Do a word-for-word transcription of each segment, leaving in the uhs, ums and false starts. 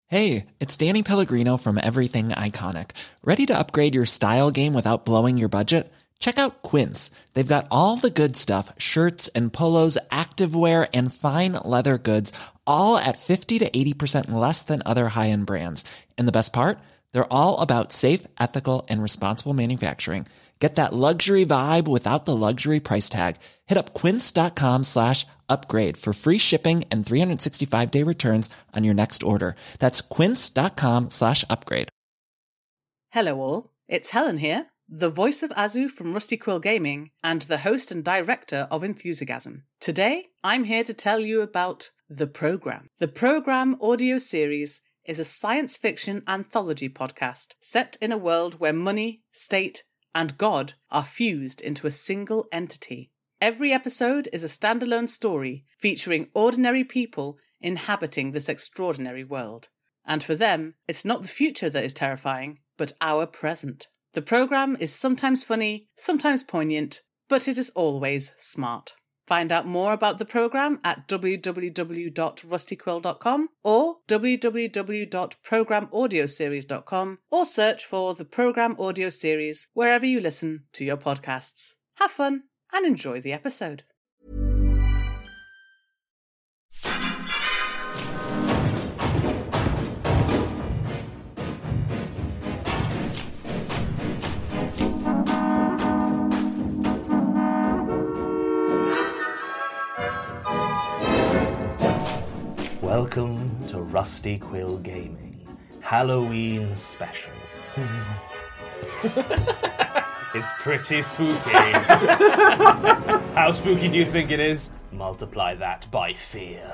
Hey, it's Danny Pellegrino from Everything Iconic. Ready to upgrade your style game without blowing your budget? Check out Quince. They've got all the good stuff, shirts and polos, activewear, and fine leather goods, all at fifty to eighty percent less than other high-end brands. And the best part? They're all about safe, ethical, and responsible manufacturing. Get that luxury vibe without the luxury price tag. Hit up quince.com slash upgrade for free shipping and three sixty-five day returns on your next order. That's quince.com slash upgrade. Hello all, it's Helen here, the voice of Azu from Rusty Quill Gaming and the host and director of Enthusiasm. Today, I'm here to tell you about The Programme. The Programme audio series is a science fiction anthology podcast set in a world where money, state, and God are fused into a single entity. Every episode is a standalone story featuring ordinary people inhabiting this extraordinary world. And for them, it's not the future that is terrifying, but our present. The programme is sometimes funny, sometimes poignant, but it is always smart. Find out more about the programme at w w w dot rusty quill dot com or w w w dot program audio series dot com or search for the Programme Audio Series wherever you listen to your podcasts. Have fun and enjoy the episode. Welcome to Rusty Quill Gaming, Halloween special. It's pretty spooky. How spooky do you think it is? Multiply that by fear.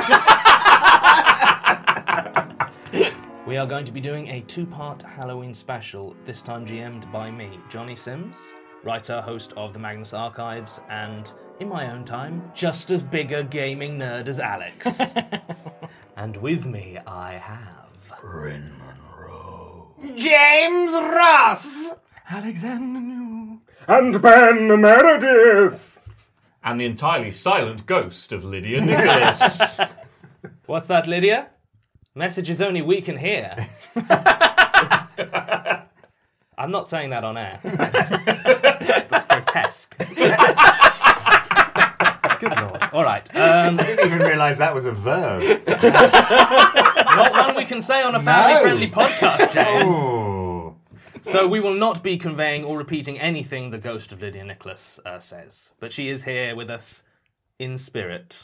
We are going to be doing a two-part Halloween special, this time G M'd by me, Johnny Sims, writer, host of the Magnus Archives, and, in my own time, just as big a gaming nerd as Alex. And with me I have... Bryn Monroe. James Ross! Alexander New. And Ben Meredith! And the entirely silent ghost of Lydia Nicholas. What's that, Lydia? Messages only we can hear. I'm not saying that on air. That's grotesque. Good lord. All right. Um, I didn't even realise that was a verb. not one we can say on a family-friendly No. podcast, James. Oh. So we will not be conveying or repeating anything the ghost of Lydia Nicholas uh, says. But she is here with us in spirit.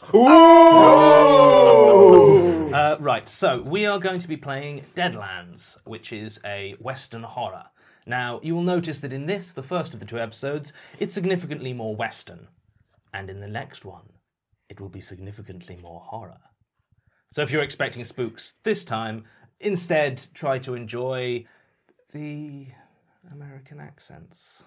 Ooh. Uh, right, so we are going to be playing Deadlands, which is a Western horror. Now, you will notice that in this, the first of the two episodes, it's significantly more Western. And in the next one, it will be significantly more horror. So if you're expecting spooks this time, instead try to enjoy the American accents.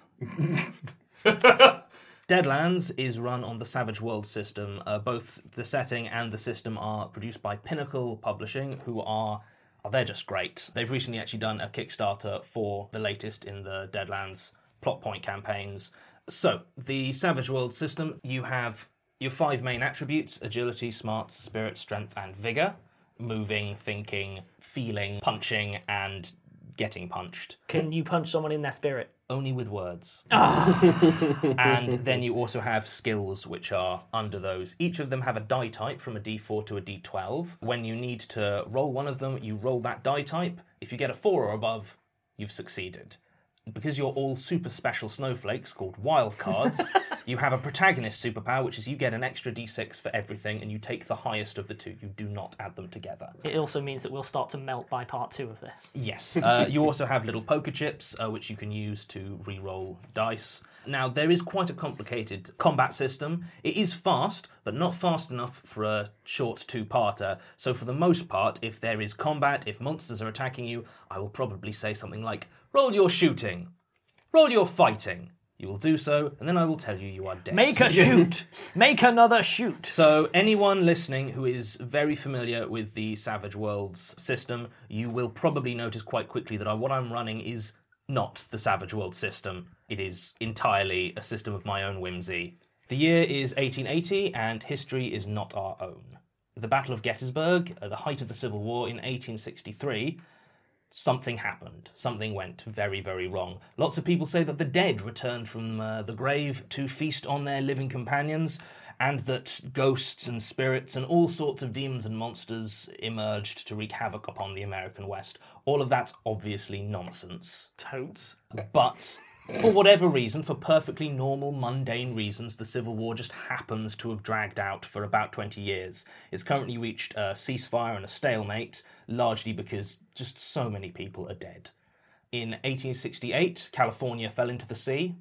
Deadlands is run on the Savage Worlds system. Uh, both the setting and the system are produced by Pinnacle Publishing, who are... Oh, they're just great. They've recently actually done a Kickstarter for the latest in the Deadlands plot point campaigns. So, the Savage Worlds system, you have your five main attributes: agility, smarts, spirit, strength, and vigor. Moving, thinking, feeling, punching, and getting punched. Can you punch someone in their spirit? Only with words. Ah. And then you also have skills which are under those. Each of them have a die type from a d four to a d twelve. When you need to roll one of them, you roll that die type. If you get a four or above, you've succeeded. Because you're all super special snowflakes called wildcards, you have a protagonist superpower, which is you get an extra d six for everything, and you take the highest of the two. You do not add them together. It also means that we'll start to melt by part two of this. Yes. Uh, you also have little poker chips, uh, which you can use to re-roll dice. Now, there is quite a complicated combat system. It is fast, but not fast enough for a short two-parter. So for the most part, if there is combat, if monsters are attacking you, I will probably say something like, roll your shooting, roll your fighting. You will do so, and then I will tell you you are dead. Make a shoot! Make another shoot! So anyone listening who is very familiar with the Savage Worlds system, you will probably notice quite quickly that I, what I'm running is not the Savage Worlds system. It is entirely a system of my own whimsy. The year is eighteen eighty, and history is not our own. the Battle of Gettysburg, at the height of the Civil War in eighteen sixty-three, something happened. Something went very, very wrong. Lots of people say that the dead returned from uh, the grave to feast on their living companions, and that ghosts and spirits and all sorts of demons and monsters emerged to wreak havoc upon the American West. All of that's obviously nonsense. Totes. But for whatever reason, for perfectly normal, mundane reasons, the Civil War just happens to have dragged out for about twenty years. It's currently reached a ceasefire and a stalemate, largely because just so many people are dead. In eighteen sixty-eight, California fell into the sea.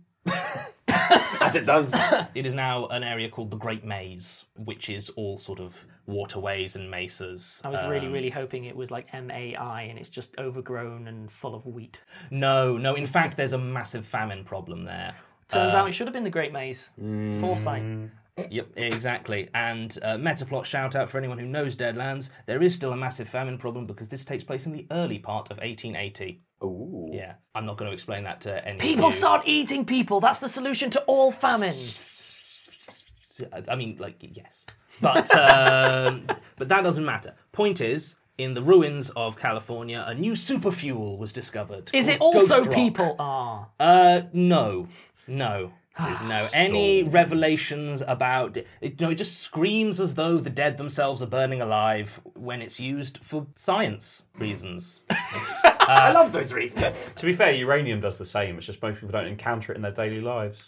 As it does. It is now an area called the Great Maze, which is all sort of waterways and mesas. I was really, Um, really hoping it was like M A I and it's just overgrown and full of wheat. No, no, in fact, there's a massive famine problem there. Turns Uh, out it should have been the Great Maze. Foresight. Yep, exactly. And uh, Metaplot shout out for anyone who knows Deadlands, there is still a massive famine problem because this takes place in the early part of eighteen eighty. Ooh. Yeah, I'm not going to explain that to any People of you. start eating people. That's the solution to all famines. I mean, like, yes. But, um, but that doesn't matter. Point is, in the ruins of California, a new superfuel was discovered. Is it called also Ghost Rock. people? Ah. Uh, no. No. No. Any revelations about it, it, no, it just screams as though the dead themselves are burning alive when it's used for science reasons. I love those reasons. To be fair, uranium does the same. It's just most people don't encounter it in their daily lives.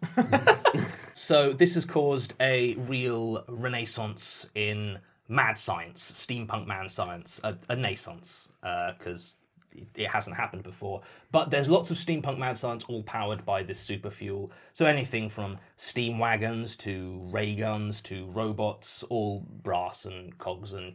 So this has caused a real renaissance in mad science, steampunk mad science, a, a naissance, because uh, it, it hasn't happened before. But there's lots of steampunk mad science all powered by this super fuel. So anything from steam wagons to ray guns to robots, all brass and cogs and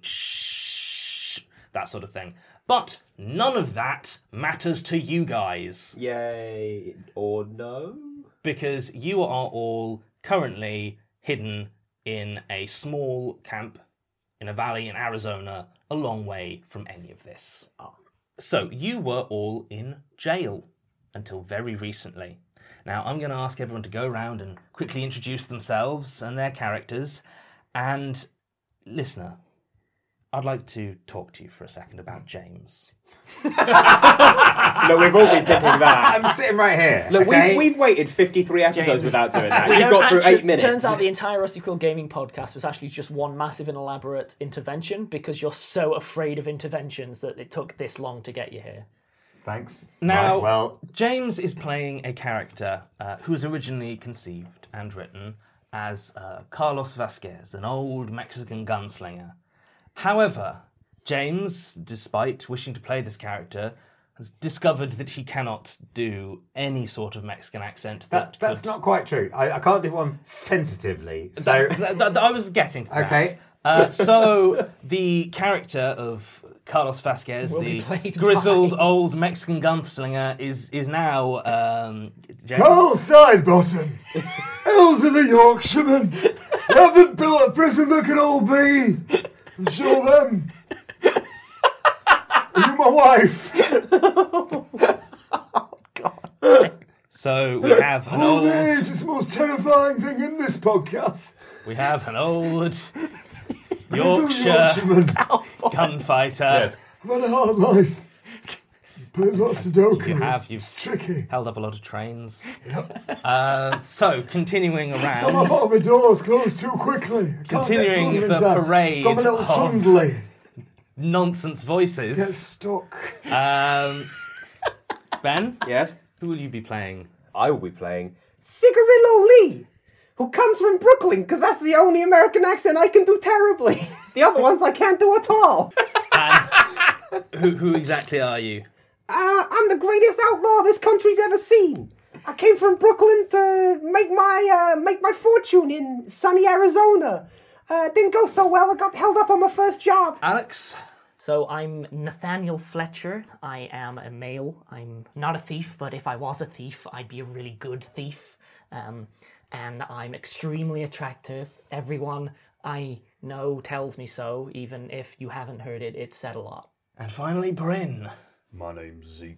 that sort of thing. But none of that matters to you guys. Yay. Or no? Because you are all currently hidden in a small camp in a valley in Arizona, a long way from any of this. So you were all in jail until very recently. Now I'm going to ask everyone to go around and quickly introduce themselves and their characters. And listener, I'd like to talk to you for a second about James. Look, we've all been thinking that. I'm sitting right here. Look, okay? we've, we've waited fifty-three episodes James. without doing that. We You've don't got through actually- eight minutes. Turns out the entire Rusty Quill Gaming podcast was actually just one massive and elaborate intervention because you're so afraid of interventions that it took this long to get you here. Thanks. Now, Right, well, James is playing a character uh, who was originally conceived and written as uh, Carlos Vasquez, an old Mexican gunslinger. However, James, despite wishing to play this character, has discovered that he cannot do any sort of Mexican accent. That, that, that's could... not quite true. I, I can't do one sensitively. So, Th- th- th- I was getting to that. Okay. Uh, so the character of Carlos Vasquez, Will be the played grizzled by- old Mexican gunslinger, is is now um, James. Carl Sidebottom, elderly Yorkshireman, haven't built a prison that can all be. And show them. Are you my wife? So we have an Old old, age is the most terrifying thing in this podcast. we have an old Grizzled Yorkshire Yorkshireman. gunfighter. Yes. I've had a hard life. Played lots of Sudoku. You have, It's you've tricky. held up a lot of trains. Uh, so continuing Stop my around, bottom of the doors closed too quickly. I can't Continuing get through them in the time. parade Got my little of- trundly. nonsense Get voices. stuck. Um, Ben, Yes? who will you be playing? I will be playing Cigarillo Lee, who comes from Brooklyn, because that's the only American accent I can do terribly. The other ones I can't do at all. And who, who exactly are you? Uh, I'm the greatest outlaw this country's ever seen. I came from Brooklyn to make my uh, make my fortune in sunny Arizona. Uh, didn't go so well. I got held up on my first job. Alex? So I'm Nathaniel Fletcher. I am a male. I'm not a thief, but if I was a thief, I'd be a really good thief. Um, and I'm extremely attractive. Everyone I know tells me so, even if you haven't heard it, it's said a lot. And finally, Bryn. My name's Zeke.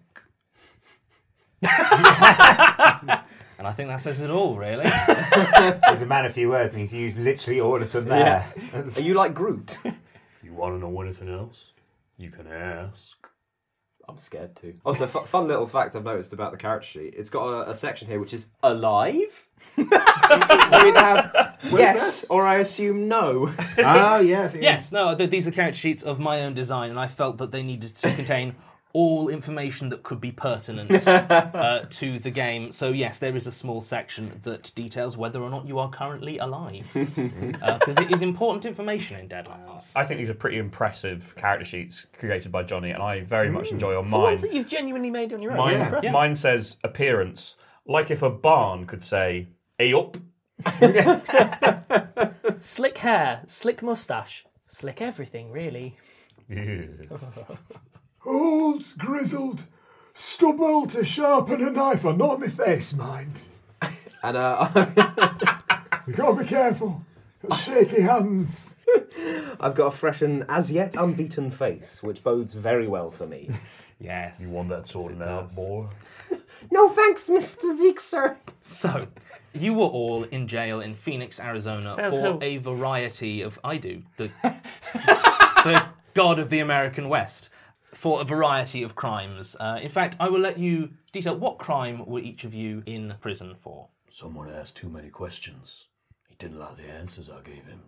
And I think that says it all, really. He's a man of few words and he's used literally all of them there. Are you like Groot? You want to know anything else? You can ask. I'm scared too. Also, f- fun little fact I've noticed about the character sheet. It's got a, a section here which is alive. You either have yes or I assume no. Oh, yes. Yes, no, th- these are character sheets of my own design, and I felt that they needed to contain all information that could be pertinent uh, to the game. So yes, there is a small section that details whether or not you are currently alive, because uh, it is important information in Deadlands. I think these are pretty impressive character sheets created by Johnny, and I very much enjoy on The mine. ones that you've genuinely made on your own. Mine, That's impressive. mine says appearance, like if a barn could say, "Hey up." Slick hair, slick moustache, slick everything, really. Yeah. Old, grizzled, stubble to sharpen a knife on, not my face, mind. And uh, You gotta be careful. Got shaky hands. I've got a fresh and as yet unbeaten face, which bodes very well for me. Yes. You want that sorted out, boy? No thanks, Mister Zeke, sir. So, you were all in jail in Phoenix, Arizona Says for who? a variety of... I do. The, the god of the American West. For a variety of crimes. Uh, in fact, I will let you detail what crime were each of you in prison for. Someone asked too many questions. He didn't like the answers I gave him.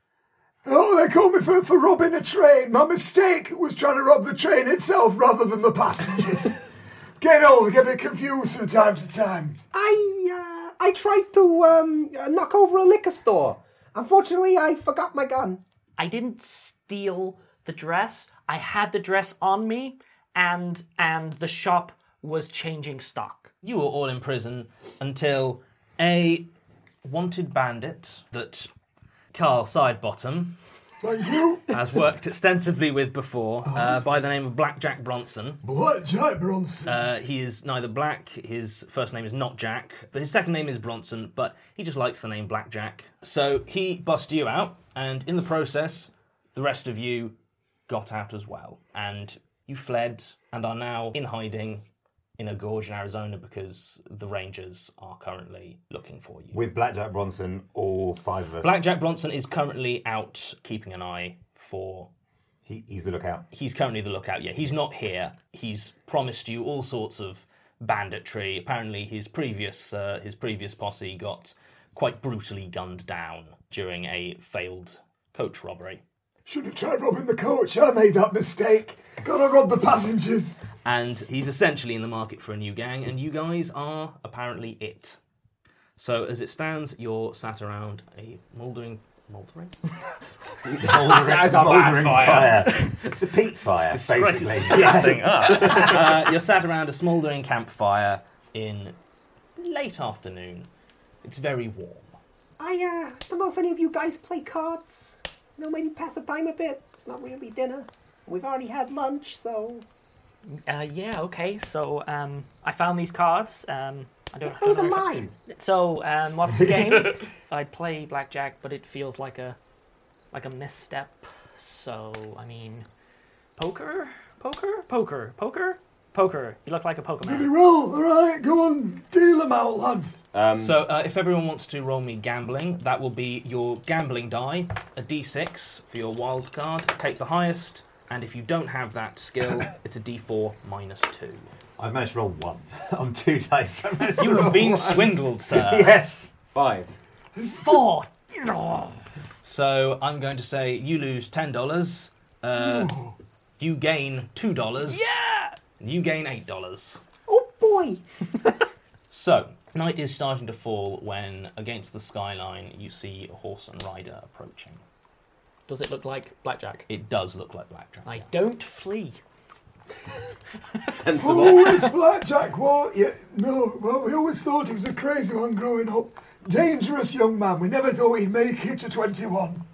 Oh, they called me for, for robbing a train. My mistake was trying to rob the train itself rather than the passengers. Get old, I get a bit confused from time to time. I, uh, I tried to, um, uh, knock over a liquor store. Unfortunately, I forgot my gun. I didn't steal the dress. I had the dress on me, and and the shop was changing stock. You were all in prison until a wanted bandit that Carl Sidebottom Thank you. has worked extensively with before, uh, by the name of Blackjack Bronson. Blackjack Bronson. Uh, he is neither black, his first name is not Jack, but his second name is Bronson, but he just likes the name Blackjack. So he busted you out, and in the process, the rest of you got out as well. And you fled and are now in hiding in a gorge in Arizona because the Rangers are currently looking for you. With Blackjack Bronson, all five of us. Blackjack Bronson is currently out keeping an eye for... He, he's the lookout. He's currently the lookout, yeah. He's not here. He's promised you all sorts of banditry. Apparently his previous uh, his previous posse got quite brutally gunned down during a failed coach robbery. Should have tried robbing the coach. I made that mistake. Gotta rob the passengers. And he's essentially in the market for a new gang, and you guys are apparently it. So as it stands, you're sat around a mouldering... Mouldering? Mouldering, mouldering fire. It's a peat fire, basically. Disgusting. uh, you're sat around a smouldering campfire in late afternoon. It's very warm. I, uh, don't know if any of you guys play cards. You know, maybe pass the time a bit. It's not really dinner. We've already had lunch, so... Uh, yeah, okay, so um, I found these cards. Um, I don't Those don't are know- mine. So, um, what's the game? I'd play blackjack, but it feels like a like a misstep. So, I mean, poker, poker, poker, poker, poker. You look like a Pretty Pokemon. well. All right, go on. Deal them out, lad. Um, So uh, if everyone wants to roll me gambling, that will be your gambling die, a d six for your wild card. Take the highest, and if you don't have that skill, it's a d four minus two. I've managed to roll one on two dice. I managed to You roll have been one. swindled, sir. Yes. Five. Four. No. So I'm going to say you lose ten dollars. Uh, you gain two dollars. Yeah. You gain eight dollars. Oh, boy. So, night is starting to fall when, against the skyline, you see a horse and rider approaching. Does it look like blackjack? It does look like Blackjack. I don't flee. Sensible. Oh, it's Blackjack. What? Yeah, no. Well, we always thought he was a crazy one growing up. Dangerous young man. We never thought he'd make it to twenty-one.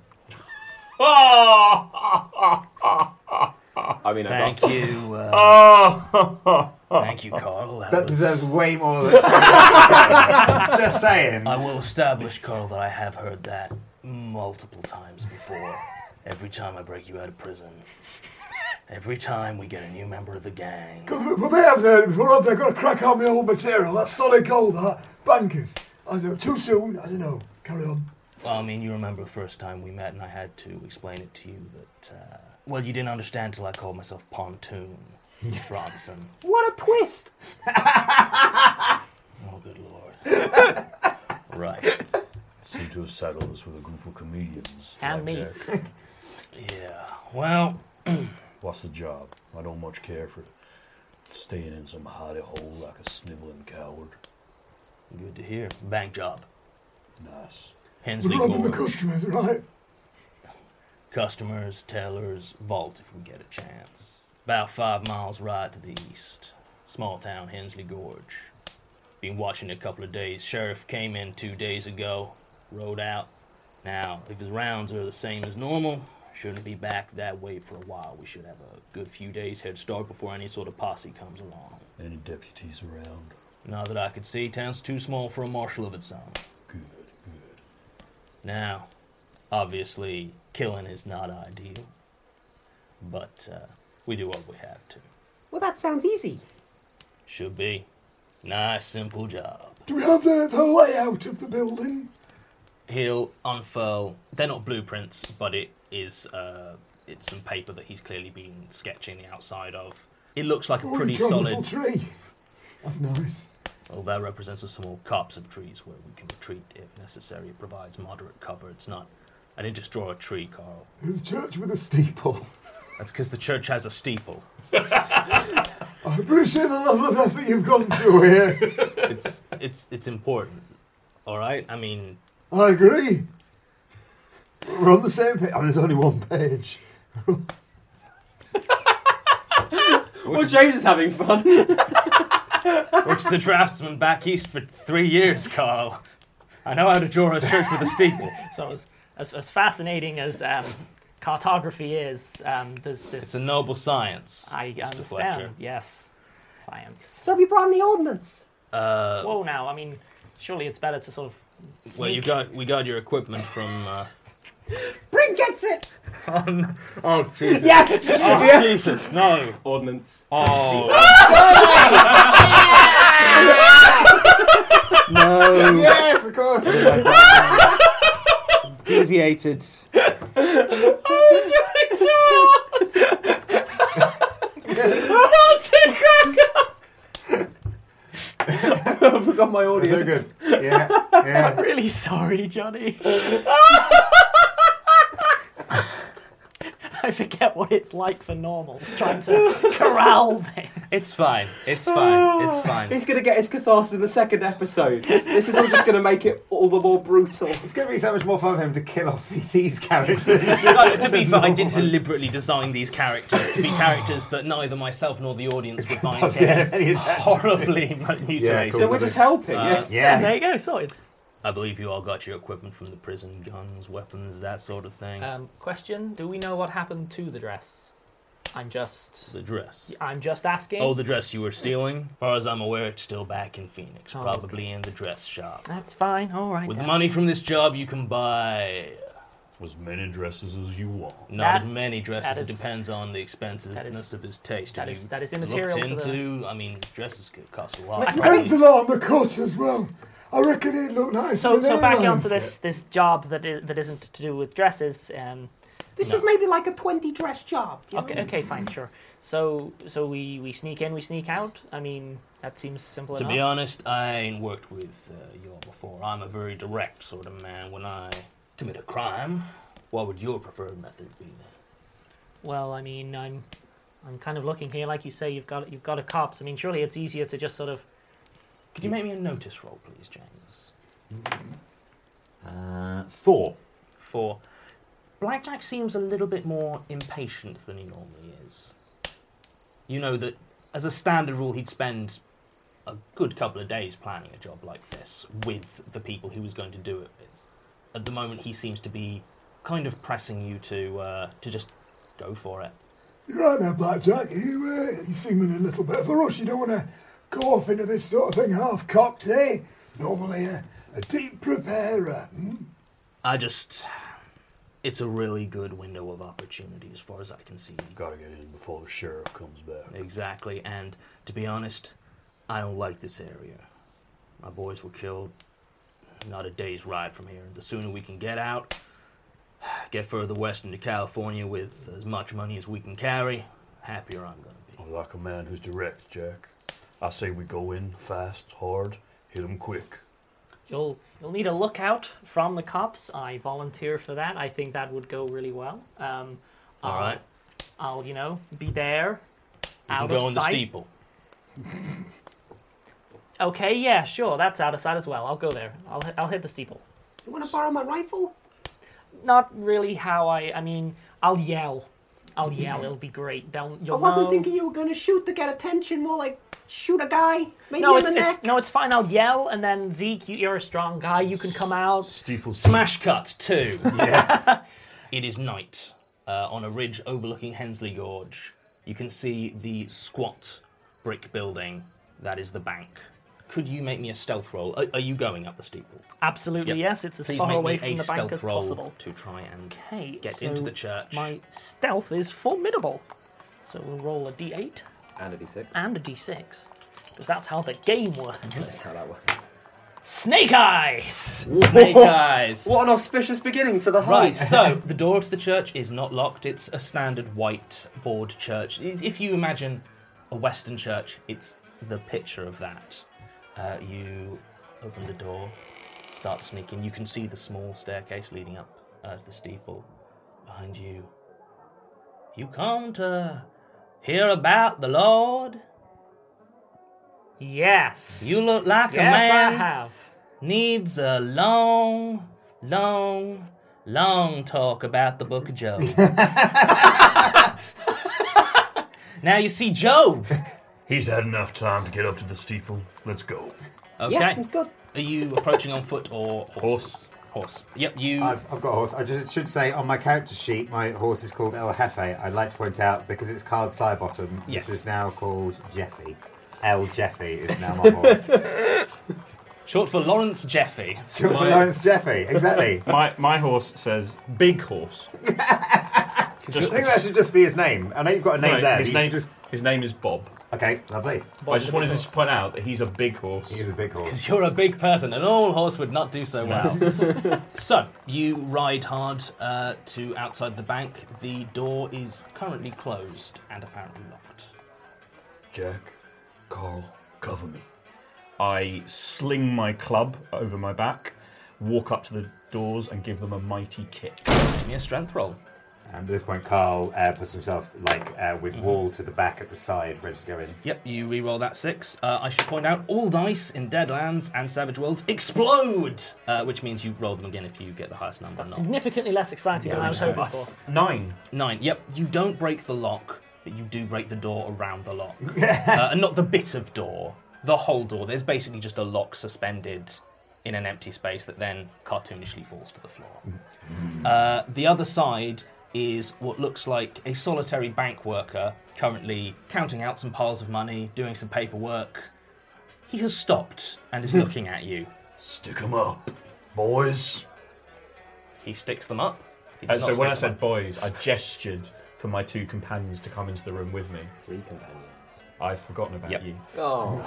I mean, I Thank got... you. Uh, thank you, Carl. That That was- deserves way more than... Just saying. I will establish, Carl, that I have heard that multiple times before. Every time I break you out of prison. Every time we get a new member of the gang. Well, they haven't heard it before, have they? Got to crack out my old material. That's solid gold, that. Bankers. I don't know. Too soon? I don't know. Carry on. Well, I mean, you remember the first time we met and I had to explain it to you that, uh, well, you didn't understand till I called myself Pontoon Bronson. What a twist! Oh, good lord. Right. Seem to have saddled us with a group of comedians. And me. Jack. Yeah, well... What's the job? I don't much care for it. Staying in some hidey hole like a sniveling coward. Good to hear. Bank job. Nice. Hensley We're robbing the Gorge. customers, right? Customers, tellers, vault if we get a chance. About five miles right to the east. Small town, Hensley Gorge. Been watching it a couple of days. Sheriff came in two days ago. Rode out. Now, if his rounds are the same as normal, shouldn't be back that way for a while. We should have a good few days head start before any sort of posse comes along. Any deputies around? Not that I could see. Town's too small for a marshal of its own. Good, good. Now, obviously, killing is not ideal. But uh, we do what we have to. Well, that sounds easy. Should be. Nice, simple job. Do we have the, the layout of the building? He'll unfurl. They're not blueprints, but it is. Uh, it's some paper that he's clearly been sketching the outside of. It looks like a Oh, pretty you've got a solid. little tree. That's nice. Well, that represents a small copse of trees where we can retreat if necessary. It provides moderate cover. It's not. I didn't just draw a tree, Carl. There's a church with a steeple. That's because the church has a steeple. I appreciate the level of effort you've gone to here. It's it's it's important. All right. I mean, I agree. We're on the same page. I mean, there's only one page. Well, James is having fun. Which the draftsman back east for three years, Carl. I know how to draw a church with a steeple. So as, as, as fascinating as um, cartography is, um, there's this... It's a noble science. I Mister Fletcher. understand, yes. Science. So have you brought in the ordnance? Uh, Whoa, now, I mean, surely it's better to sort of well, you sneak- got we got your equipment from. Uh, Bryn gets it! oh, no. Oh, Jesus! Yes! Oh Jesus! No! Ordnance. Oh! No. Yes, of course. Deviated. I forgot my audience. So good. Yeah, yeah. I'm really sorry, Johnny. I forget what it's like for normals trying to corral things. It's fine. It's fine. It's fine. He's going to get his catharsis in the second episode. This is all just going to make it all the more brutal. It's going to be so much more fun for him to kill off these characters. No, to be fair, I did deliberately design these characters to be characters that neither myself nor the audience would find Possibly have any attachment horribly mutilated. Yeah, cool. So we're just helping, Uh, yes. Yeah, Yeah. there you go, sorted. I believe you all got your equipment from the prison, guns, weapons, that sort of thing. Um, question: do we know what happened to the dress? I'm just, the dress. I'm just asking. Oh, the dress you were stealing? As far as I'm aware, it's still back in Phoenix, Oh, probably in the dress shop. That's fine. All right. With the that's- money from this job, you can buy As many dresses as you want. not That- as many dresses. that It is- depends on the expensiveness that is- of his taste. that Have is- you that is looked immaterial to the- into, I mean, dresses could cost a lot. Depends a lot on the cut as well. I reckon it'd look nice. So, with so back airlines. onto this this job that is, that isn't to do with dresses. Um, This No. is maybe like a twenty dress job. you okay, know? okay, fine, sure. So, so we, we sneak in, we sneak out. I mean, that seems simple To enough. be honest, I ain't worked with uh, you all before. I'm a very direct sort of man. When I commit a crime, what would your preferred method be then? Well, I mean, I'm I'm kind of looking here, like you say, you've got you've got a cops. I mean, surely it's easier to just sort of. Could you make me a notice roll, please, James? Uh, four. For Blackjack seems a little bit more impatient than he normally is. You know that, as a standard rule, he'd spend a good couple of days planning a job like this with the people he was going to do it with. At the moment, he seems to be kind of pressing you to uh, to just go for it. You're right there, Blackjack. You, uh, you seem in a little bit of a rush. You don't want to go off into this sort of thing half-cocked, eh? Normally a, a deep preparer. Hmm? I just... It's a really good window of opportunity as far as I can see. Gotta get in before the sheriff comes back. Exactly, and to be honest, I don't like this area. My boys were killed. not a day's ride from here. The sooner we can get out, get further west into California with as much money as we can carry, happier I'm going to be. I like a man who's direct, Jack. I say we go in fast, hard, hit 'em quick. You'll you'll need a lookout from the cops. I volunteer for that. I think that would go really well. Um, All I'll, right. I'll you know be there, You out can go of on the sight. steeple. Okay, yeah, sure. That's out of sight as well. I'll go there. I'll I'll hit the steeple. You want to borrow my rifle? Not really how I. I mean, I'll yell. I'll yell. It'll be great. They'll, you'll I wasn't know. thinking you were going to shoot to get attention, more like shoot a guy, maybe No, in it's, the it's neck. no, it's fine. I'll yell, and then Zeke, you, you're a strong guy. You can come out. Steeple. Smash cut two. Yeah. It is night uh, on a ridge overlooking Hensley Gorge. You can see the squat brick building that is the bank. Could you make me a stealth roll? Are, are you going up the steeple? Absolutely, Yep. yes. It's as Please far make away me from a the bank stealth as roll possible. to try and Okay, get so into the church. My stealth is formidable. So we'll roll a d eight And a d six. and a d six. Because that's how the game works. That's how that works. Snake Eyes! Snake Eyes! What an auspicious beginning to the Right, heist. so the door to the church is not locked. It's a standard white board church. I- If you imagine a Western church, it's the picture of that. Uh, you open the door, start to sneak in. You can see the small staircase leading up uh, to the steeple behind you. You come to hear about the Lord? Yes. You look like yes, a man I have. needs a long, long, long talk about the book of Job. Now you see Job. He's had enough time to get up to the steeple. Let's go. Okay. Yes, seems good. Are you approaching on foot or horse? Horse. Horse. Yep, you... I've, I've got a horse. I just should say on my character sheet, my horse is called El Jefe. I'd like to point out, because it's called Sidebottom, Yes. this is now called Jeffy. El Jeffy is now my horse. Short for Lawrence Jeffy. Short for My- Lawrence Jeffy, exactly. My my horse says big horse. I think that should just be his name. I know you've got a name No, there. His you name should just... his name is Bob. Okay, lovely. I just wanted to point out that he's a big horse. He's a big horse. Because you're a big person, and all horse would not do so well. So, you ride hard uh, to outside the bank. The door is currently closed and apparently locked. Jack, Carl, cover me. I sling my club over my back, walk up to the doors, and give them a mighty kick. Give me a strength roll. And at this point, Carl uh, puts himself like uh, with Mm-hmm. wall to the back at the side, ready to go in. Yep, you re-roll that six. Uh, I should point out, all dice in Deadlands and Savage Worlds explode! Uh, which means you roll them again if you get the highest number. Not Significantly less exciting than I was hoping for. Nine. Nine. Yep, you don't break the lock, but you do break the door around the lock. uh, and not the bit of door, the whole door. There's basically just a lock suspended in an empty space that then cartoonishly falls to the floor. Uh, the other side is what looks like a solitary bank worker currently counting out some piles of money, doing some paperwork. He has stopped and is looking at you. Stick 'em up, boys. He sticks them up. He Uh, does so not when I stick them said boys, I gestured for my two companions to come into the room with me. Three companions. I've forgotten about Yep. you. Oh.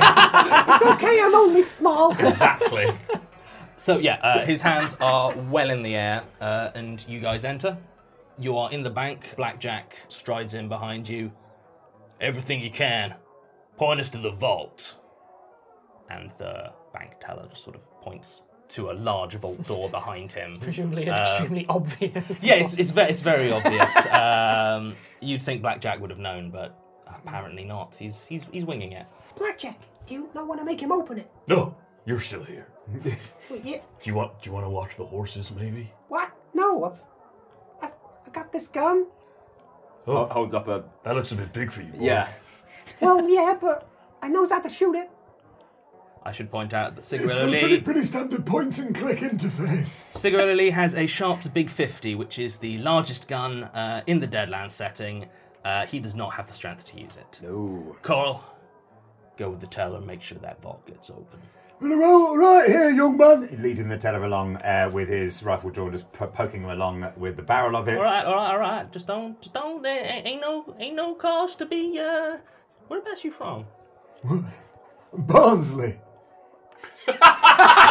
Okay, I'm only small. Exactly. So yeah, uh, his hands are well in the air, uh, and you guys enter. You are in the bank. Blackjack strides in behind you. Everything you can. Point us to the vault. And the bank teller just sort of points to a large vault door behind him. Presumably Uh, extremely obvious. Yeah, it's it's very it's very obvious. Um, you'd think Blackjack would have known, but apparently not. He's he's he's winging it. Blackjack, do you not want to make him open it? No, you're still here. Well, yeah. Do you want? Do you want to watch the horses, maybe? What? No, I, I, I got this gun. Oh, Holds up a. that looks a bit big for you. Boy. Yeah. Well, yeah, but I knows how to shoot it. I should point out that It's Cigarello got a pretty, Lee pretty standard point and click interface. Cigarello Lee has a Sharps Big fifty, which is the largest gun uh, in the Deadlands setting. Uh, he does not have the strength to use it. No. Carl, go with the teller and make sure that vault gets open. Well, right here, young man. Leading the teller along uh, with his rifle drawn, just po- poking him along with the barrel of it. All right, all right, all right. Just don't, just don't. There ain't, ain't no, ain't no cause to be. Uh, whereabouts you from? Barnsley.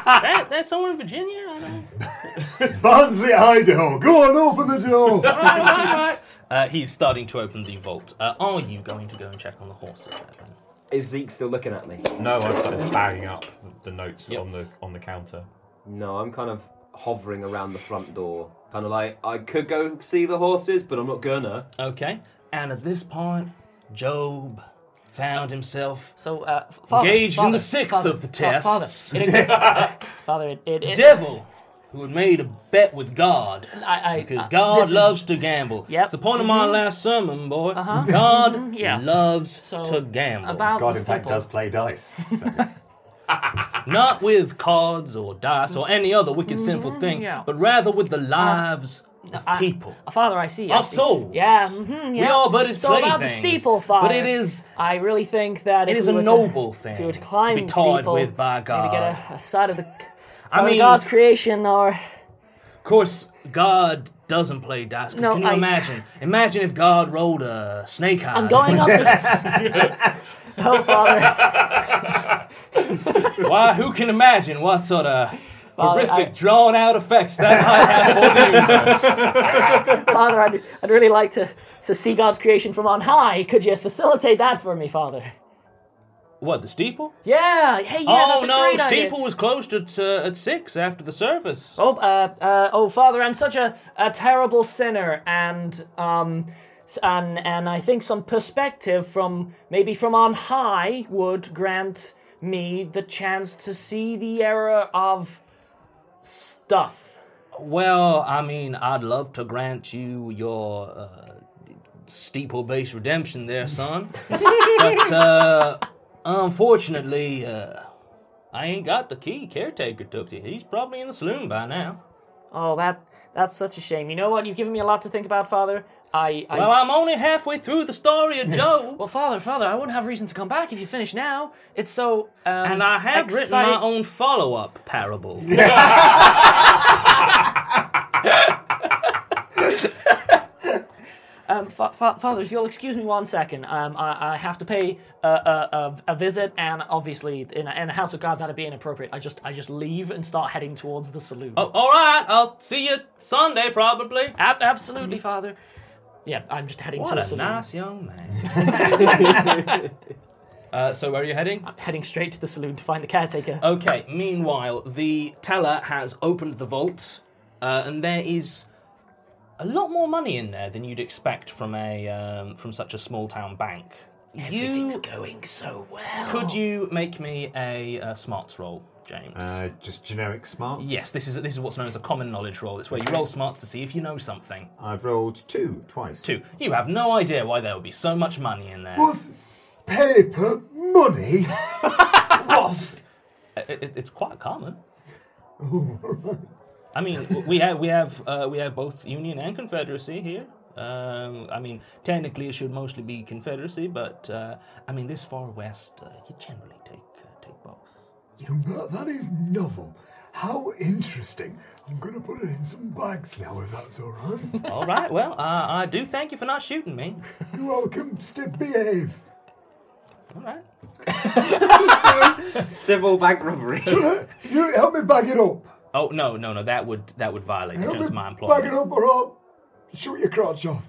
that, that's somewhere in Virginia? I don't know. Barnsley, Idaho. Go on, open the door. All right, all right, all right. Uh, he's starting to open the vault. Uh, are you going to go and check on the horses there, then? Is Zeke still looking at me? No, I've started bagging up the notes Yep. on the on the counter. No, I'm kind of hovering around the front door. Kind of like, I could go see the horses, but I'm not gonna. Okay. And at this point, Job found himself So, uh, f- father, engaged father, in the sixth father, of the fa- Father, tests. it, it, father, it, it, The it, devil who had made a bet with God. I, I, Because uh, God this is- loves to gamble. Yep. It's the point of my Mhm. last sermon, boy. Uh-huh. God Mhm, yeah. loves So, to gamble. about God, the in fact, steeple. does play dice. So. Not with cards or dice or any other wicked sinful thing, yeah. but rather with the lives of I- people. Uh, Father, I see. I Our see. souls. Yeah, mm-hmm, yeah. We are but his So about the playthings. steeple, Father. But it is I really think that it if is we a were to- noble thing if we were to to climb be the toyed steeple, with by maybe to get God. a, a side of the, I side of mean- God's creation, or Of course, God doesn't play dice. 'Cause No, can you I- imagine? Imagine if God rolled a snake eyes. I'm going up this. Oh, Father. Why, who can imagine what sort of Father, horrific, I- drawn-out effects that might have for the universe? Father, I'd, I'd really like to, to see God's creation from on high. Could you facilitate that for me, Father? What, the steeple? Yeah, hey, yeah, oh, that's a no, great idea. steeple was closed at, uh, at six after the service. Oh, uh, uh, oh, Father, I'm such a, a terrible sinner, and um, s- and and I think some perspective from maybe from on high would grant me the chance to see the error of stuff. Well, I mean, I'd love to grant you your uh, steeple-based redemption there, son. But, uh, unfortunately, uh, I ain't got the key. Caretaker took it. He's probably in the saloon by now. Oh, that that's such a shame. You know what? You've given me a lot to think about, Father. I, I Well, I'm only halfway through the story of Job. well, Father, Father, I wouldn't have reason to come back if you finish now. It's so um, And I have written exciting. my own follow-up parable. Um, fa- fa- Father, if you'll excuse me one second, um, I, I have to pay a, a, a, a visit, and obviously in a, in a house of God that'd be inappropriate. I just I just leave and start heading towards the saloon. Oh, all right, I'll see you Sunday, probably. Ab- absolutely, Father. Yeah, I'm just heading What to the a saloon. nice young man. uh, so where are you heading? I'm heading straight to the saloon to find the caretaker. Okay, meanwhile, the teller has opened the vault, uh, and there is a lot more money in there than you'd expect from a um, from such a small town bank. Everything's You, going so well. could you make me a, uh smarts roll, James? Uh, just generic smarts? yes, this is this is what's known as a common knowledge roll. It's where you roll smarts to see if you know something. I've rolled two, twice. Two. You have no idea why there would be so much money in there. Was paper money? What? It, it, it's quite common. I mean, w- we have we have uh, we have both Union and Confederacy here. Um, I mean, technically it should mostly be Confederacy, but uh, I mean, this far west, uh, you generally take uh, take both. You know, that, that is novel. How interesting. I'm going to put it in some bags now, if that's all right. All right. Well, uh, I do thank you for not shooting me. You're welcome. Stay behave. All right. Civil bank robbery. You help me bag it up. Oh no no no! That would that would violate the Help terms me of my bag it employment. up or I'll shoot your crotch off.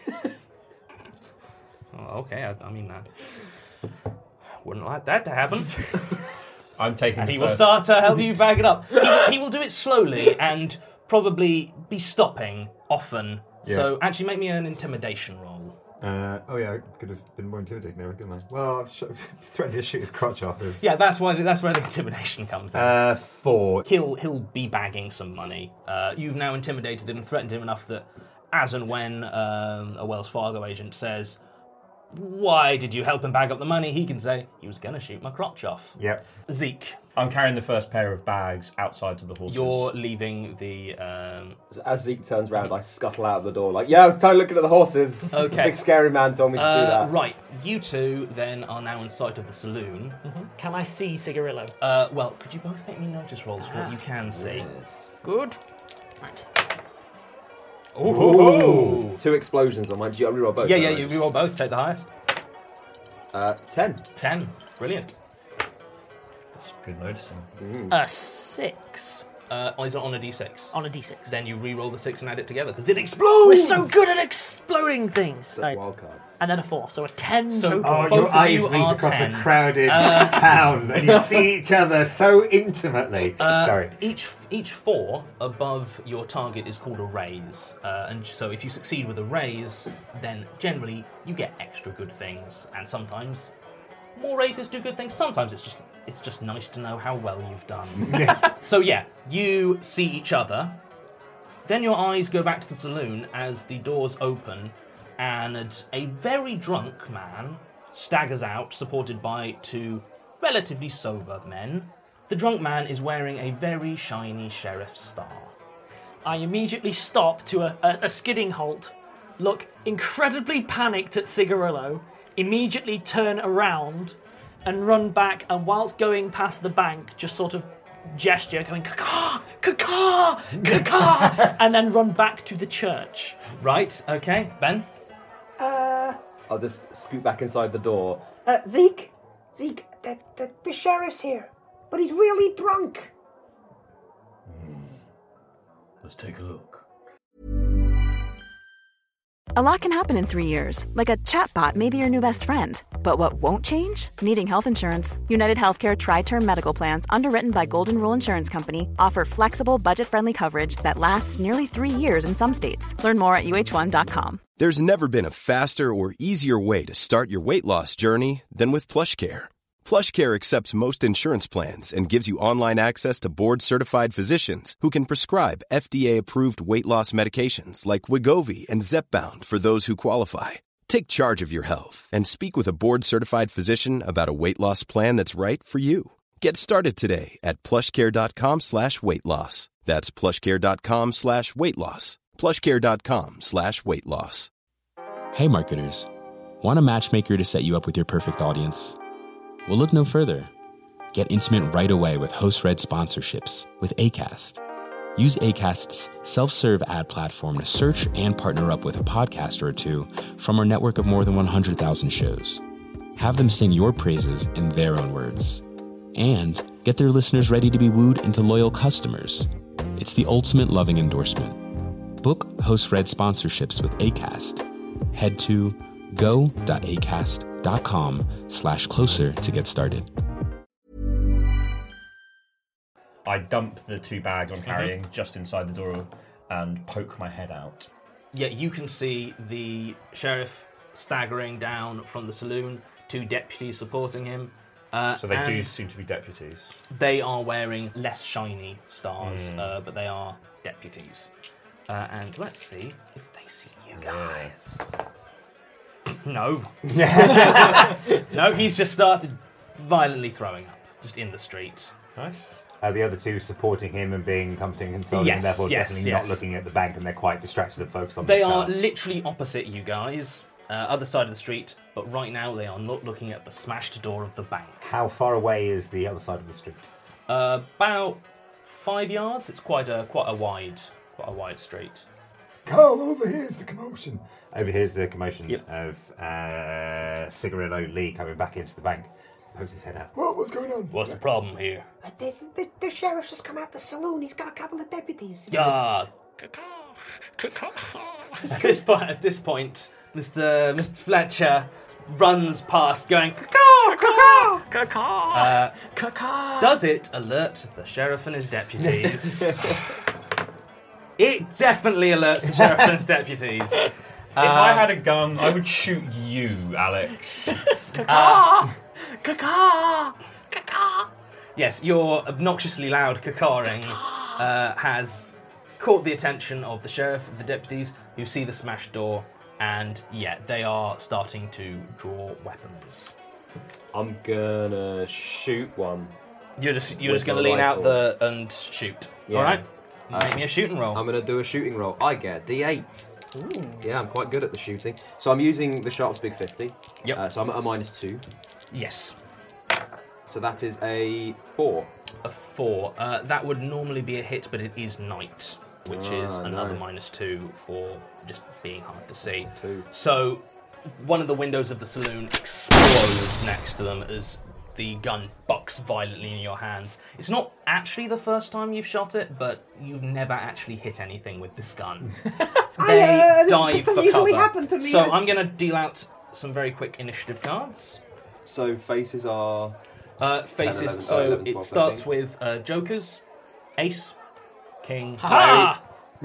Oh, okay. I, I mean, I wouldn't like that to happen. I'm taking And the he will first- start to help you bag it up. He will, he will do it slowly and probably be stopping often. So actually make me an intimidation roll. Uh, oh yeah, I could have been more intimidating there, couldn't I? Well, I've sh- threatened to shoot his crotch off. As, Yeah, that's why that's where the intimidation comes in. Uh, four. he'll he'll be bagging some money. Uh, you've now intimidated him and threatened him enough that as and when um, a Wells Fargo agent says, "Why did you help him bag up the money?" he can say, "He was going to shoot my crotch off." Yep. Zeke, I'm carrying the first pair of bags outside to the horses. you're leaving the. Um, As Zeke turns round, I scuttle out of the door like, yeah, time looking at the horses. Okay. The big scary man told me to do uh, that. right, you two then are now in sight of the saloon. Can I see Cigarillo? Uh, well, could you both make me notice rolls for what you can see? Good. Right. Ooh. Two explosions on mine. Do you reroll both? Yeah, yeah, don't you reroll both. Take the highest. Uh, ten. Ten. Brilliant. That's good noticing. Mm. A six. Uh, is it on a d six? On a d six. Then you re-roll the six and add it together, because it explodes! We're so good at exploding things. That's Right. wild cards. And then a four, so a ten So- total. Oh, Both your of eyes you meet are across ten. a crowded Uh, town, and you see each other so intimately. Uh, Sorry. Each each four above your target is called a raise, uh, and so if you succeed with a raise, then generally you get extra good things, and sometimes more raises do good things. Sometimes it's just it's just nice to know how well you've done. Yeah. So yeah, you see each other. Then your eyes go back to the saloon as the doors open, and a very drunk man staggers out, supported by two relatively sober men. The drunk man is wearing a very shiny sheriff's star. I immediately stop to a, a, a skidding halt, look incredibly panicked at Cigarillo, immediately turn around and run back, and whilst going past the bank, just sort of gesture, going caca, caca, caca, and then run back to the church. Right, okay, Ben? Uh, I'll just scoot back inside the door. uh, Zeke, Zeke, the, the, the sheriff's here, but he's really drunk. Let's take a look. A lot can happen in three years, like a chatbot may be your new best friend. But what won't change? Needing health insurance. United Healthcare Tri-Term Medical Plans, underwritten by Golden Rule Insurance Company, offer flexible, budget-friendly coverage that lasts nearly three years in some states. Learn more at U H one dot com. There's never been a faster or easier way to start your weight loss journey than with PlushCare. PlushCare accepts most insurance plans and gives you online access to board-certified physicians who can prescribe F D A-approved weight loss medications like Wegovy and Zepbound for those who qualify. Take charge of your health and speak with a board-certified physician about a weight loss plan that's right for you. Get started today at plushcare.com slash weight loss. That's plushcare.com slash weight loss. plushcare.com slash weight loss. Hey marketers, want a matchmaker to set you up with your perfect audience? Well, look no further. Get intimate right away with host-read sponsorships with Acast. Use Acast's self-serve ad platform to search and partner up with a podcaster or two from our network of more than one hundred thousand shows. Have them sing your praises in their own words. And get their listeners ready to be wooed into loyal customers. It's the ultimate loving endorsement. Book host-read sponsorships with Acast. Head to go.acast.com slash closer to get started. I dump the two bags I'm carrying mm-hmm. just inside the door and poke my head out. Yeah, you can see the sheriff staggering down from the saloon, two deputies supporting him. Uh, so they do seem to be deputies. They are wearing less shiny stars, Mm. uh, but they are deputies. Uh, and let's see if they see you guys. No. No, he's just started violently throwing up, just in the street. Nice. Are the other two supporting him and being comforting and controlling, Yes, and therefore yes, definitely yes. not looking at the bank, and they're quite distracted and focused on They this are task? literally opposite you guys, uh, other side of the street, but right now they are not looking at the smashed door of the bank. How far away is the other side of the street? Uh, about five yards. It's quite a quite a wide quite a wide street. Carl, overhere's the commotion. Overhere's the commotion Yep. of uh, Cigarillo Lee coming back into the bank. Pokes his head out. What, what's going on? What's the problem here? Uh, there's, the, the sheriff's just come out the saloon. He's got a couple of deputies. Yeah. At this point, at this point, Mister Mister Fletcher runs past, going caw caw caw. Uh, Caca. Does it alert the sheriff and his deputies? It definitely alerts the sheriff and his deputies. If I had a gun, I would shoot you, Alex. Caca. Caca. Caca. Yes, your obnoxiously loud cacawing uh, has caught the attention of the sheriff and the deputies, who see the smashed door, and yeah, they are starting to draw weapons. I'm gonna shoot one. You're just you're With just gonna my lean out rifle. the and shoot. Yeah. All right, Uh, make me a shooting roll. I'm gonna do a shooting roll. I get D eight. Ooh. Yeah, I'm quite good at the shooting. So I'm using the Sharps Big fifty. Yep. Uh, so I'm at a minus two. Yes. So that is a four. A four. Uh, that would normally be a hit, but it is night, which Ah, is another no. minus two for just being hard to see. Two. So one of the windows of the saloon explodes next to them as the gun bucks violently in your hands. It's not actually the first time you've shot it, but you've never actually hit anything with this gun. They I, uh, this, dive this doesn't for usually cover. happen to me. So It's- I'm going to deal out some very quick initiative cards. So faces are... Uh, faces, ten, eleven, so oh, eleven, it twelve, starts thirteen. with uh, jokers, ace, king, Ha!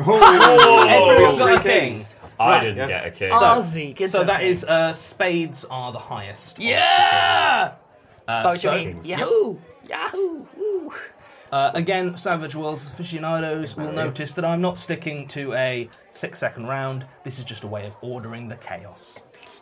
Oh, everyone got a Three king. kings. I Right, didn't yeah. get a king. So, Ozzy gets so a that king. is uh, spades are the highest. of the Yeah! kings. Uh, Both so, you mean Yahoo! Yahoo! Woo. Uh, again, Savage Worlds aficionados will notice that I'm not sticking to a six-second round. This is just a way of ordering the chaos.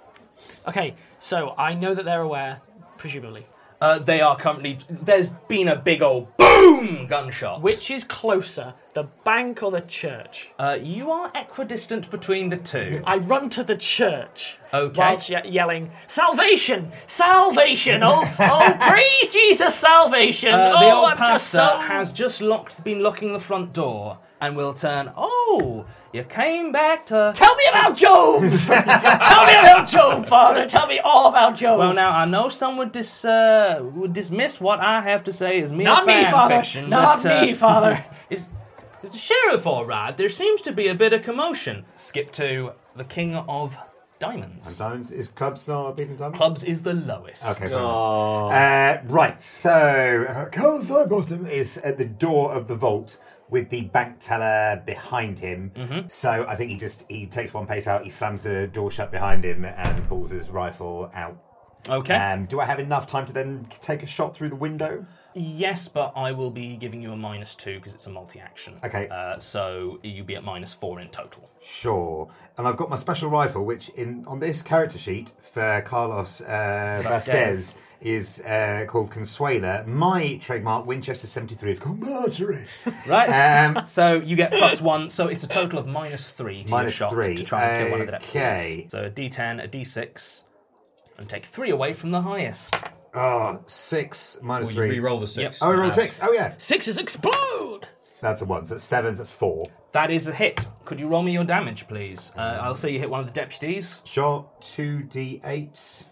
Okay, so I know that they're aware, presumably. Uh, they are currently... There's been a big old boom gunshot. Which is closer, the bank or the church? Uh, you are equidistant between the two. I run to the church. Okay. Whilst ye- yelling, Salvation! Salvation! Oh, oh praise Jesus, salvation! Uh, oh, the old I'm pastor just so... has just locked, been locking the front door and will turn, oh, you came back to... Tell me about Job! Tell me about Job, Father! Tell me all about Job! Well, now, I know some would, dis, uh, would dismiss what I have to say as mere Not me, fan Father! fiction. Not but, uh, me, Father! Is, is the sheriff all right? There seems to be a bit of commotion. Skip to the king of diamonds. And diamonds is clubs not beating diamonds? Clubs is the lowest. Okay, fair enough. Uh, right, so uh, Carl Sidebottom is at the door of the vault with the bank teller behind him. Mm-hmm. So I think he just he takes one pace out, he slams the door shut behind him, and pulls his rifle out. Okay. Um, do I have enough time to then take a shot through the window? Yes, but I will be giving you a minus two because it's a multi-action. Okay. Uh, so you'll be at minus four in total. Sure. And I've got my special rifle, which in on this character sheet for Carlos uh, Vasquez is uh, called Consuela. My trademark Winchester seventy-three is called Marjorie. Right. Um, so you get plus one, so it's a total of minus three to Minus your shot three. to try and kill one of the Okay. deputies. So a d ten, a d six, and take three away from the highest. Oh, six minus Well, you three. re-roll the six. Oh, we roll six. Oh, yeah. Sixes explode! That's a one. So that's seven. So that's four. That is a hit. Could you roll me your damage, please? Uh, I'll say you hit one of the deputies. Sure. two d eight.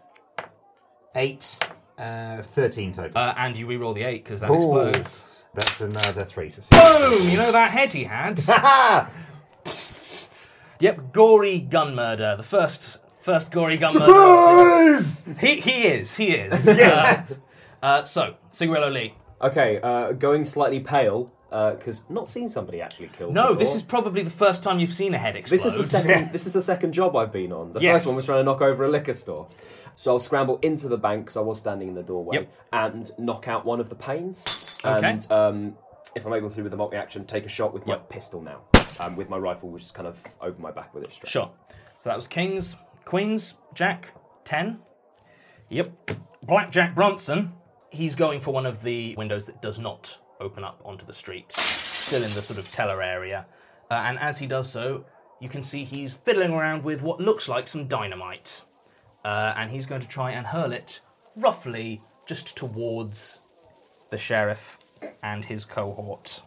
eight. Uh, thirteen total. Uh, and you re-roll the eight because that Ooh. explodes. That's another three. So six. Boom! You know that head he had? Yep, gory gun murder. The first first gory gun Surprise! murder. He he is, he is. Yeah. Uh, uh, so, Sigurello Lee. Okay, uh, going slightly pale, because not seen somebody actually killed No, before. this is probably the first time you've seen a head explode. This is the second. This is the second job I've been on. The Yes. first one was trying to knock over a liquor store. So I'll scramble into the bank because I was standing in the doorway Yep. and knock out one of the panes. Okay. And um, if I'm able to with the multi-action, take a shot with my Yep. pistol now, um, with my rifle, which is kind of over my back with it strapped. Sure. So that was Kings, Queens, Jack, ten. Yep. Blackjack Bronson, he's going for one of the windows that does not open up onto the street, still in the sort of teller area. Uh, and as he does so, you can see he's fiddling around with what looks like some dynamite. Uh, and he's going to try and hurl it roughly just towards the sheriff and his cohort.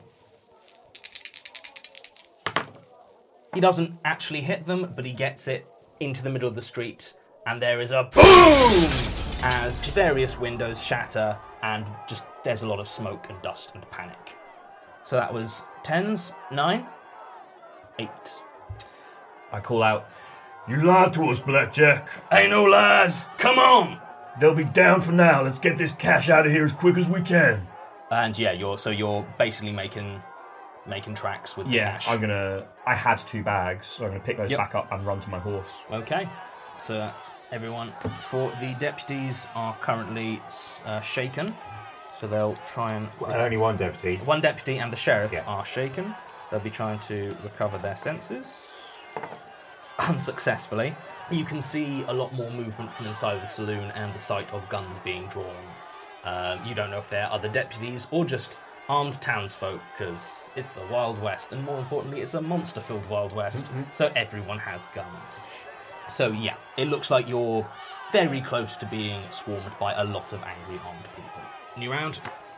He doesn't actually hit them, but he gets it into the middle of the street, and there is a boom as various windows shatter, and just there's a lot of smoke and dust and panic. So that was tens, nine, eight. I call out, "You lied to us, Blackjack." Ain't no lies. Come on. They'll be down for now. Let's get this cash out of here as quick as we can. And yeah, you're so you're basically making making tracks with the Yeah, cash. I'm gonna. I had two bags, so I'm gonna pick those Yep. back up and run to my horse. Okay, so that's everyone. For the deputies are currently uh, shaken, so they'll try and Well, only one deputy. one deputy and the sheriff Yeah. are shaken. They'll be trying to recover their senses unsuccessfully. You can see a lot more movement from inside of the saloon and the sight of guns being drawn. Um, you don't know if they're other deputies or just armed townsfolk, because it's the Wild West, and more importantly, it's a monster-filled Wild West, so everyone has guns. So yeah, it looks like you're very close to being swarmed by a lot of angry armed people. New round.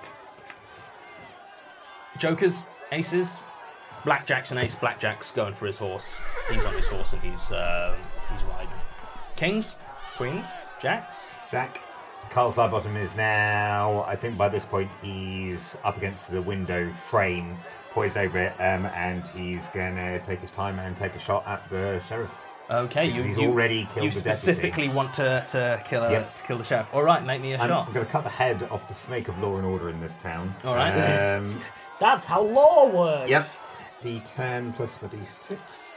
Jokers, aces, Blackjack's an ace. Blackjack's going for his horse. He's on his horse and he's um, he's riding. Kings, queens, jacks. Jack. Carl Sidebottom is now, I think by this point, he's up against the window frame, poised over it, um, and he's going to take his time and take a shot at the sheriff. Okay, because you, he's you, already killed you the specifically deputy. want to, to, kill a, Yep. to kill the sheriff. All right, make me a I'm, shot. I'm going to cut the head off the snake of law and order in this town. All right. Um, That's how law works. Yep. D ten plus my D six.